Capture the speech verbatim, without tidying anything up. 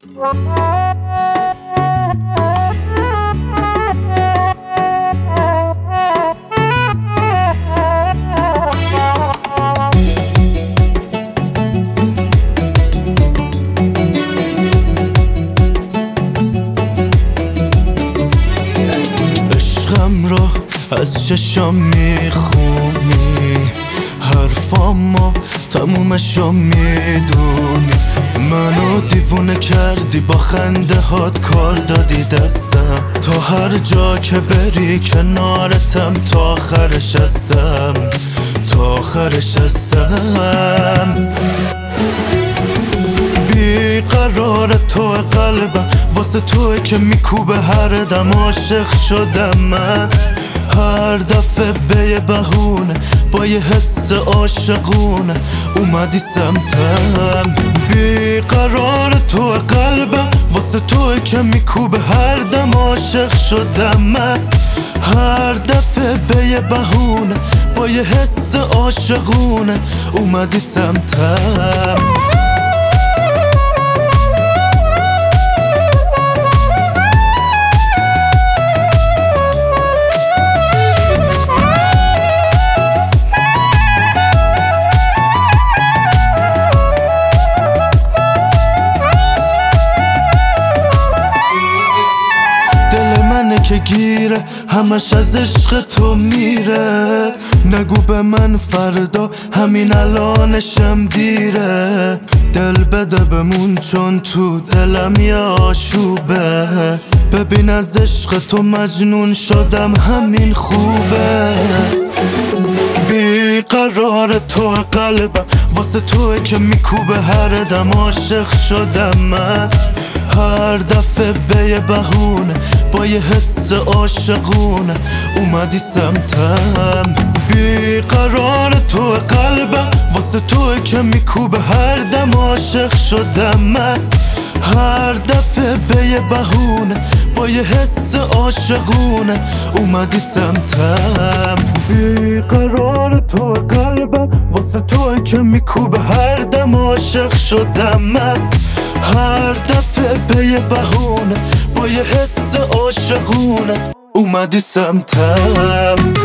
عشقم را از چشام میخونی، حرفامو تمومشو میدونی. منو دیوونه کردی، با خنده هات کار دادی دستم. تا هر جا که بری کنارتم، تا آخرش هستم، تا آخرش هستم. بیقرار تو قلبم، واسه توی که میکوبه هر دم. عاشق شدم من هر دفعه به یه بهونه، با یه حس عاشقونه اومدی سمتم. بیقرار تو قلبم، واسه توی که میکوبه هر دم. عاشق شدم من هر دفعه به یه بهونه، با یه حس عاشقونه اومدی سمتم. که گیره همش از عشق تو میره. نگو به من فردا، همین الانشم دیره. دل بده بمون چون تو دلم یه آشوبه. ببین از عشق تو مجنون شدم، همین خوبه. بیقرار تو قلبم، واسه توی که میکوبه هر دم. عاشق شدم من هر دفعه به یه بهونه، با یه حس عاشقونه اومدی سمتم. بیقرار تو قلبم، واسه توی که میکوبه هر دم. عاشق شدم من هر دفعه به یه بهونه، با یه حس عاشقونه اومدی سمتم. بیقرار تو قلبم، واسه توی که میکوبه هر دم. عاشق شدم من هر دفعه به یه بهونه، با یه حس عاشقونه اومدی سمتم.